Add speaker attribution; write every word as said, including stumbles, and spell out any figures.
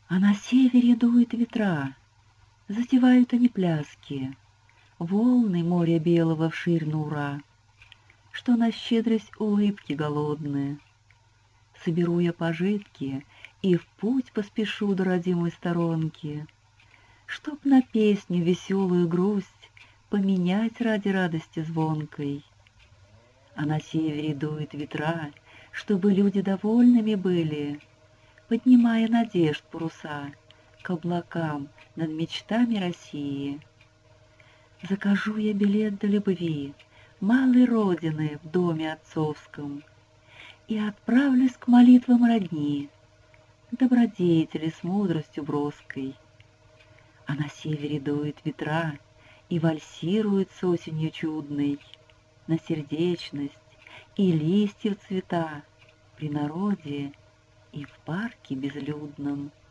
Speaker 1: А на севере дуют ветра, затевают они пляски, волны моря белого вширь на ура, что на щедрость улыбки голодные. Соберу я пожитки и в путь поспешу до родимой сторонки, чтоб на песню веселую грусть поменять ради радости звонкой. А на севере дуют ветра, чтобы люди довольными были, поднимая надежд паруса к облакам над мечтами России. Закажу я билет до любви, малой родины в доме отцовском, и отправлюсь к молитвам родни, добродетели с мудростью броской. А на севере дуют ветра и вальсируют с осенью чудной на сердечность и листьев цвета при народе и в парке безлюдном.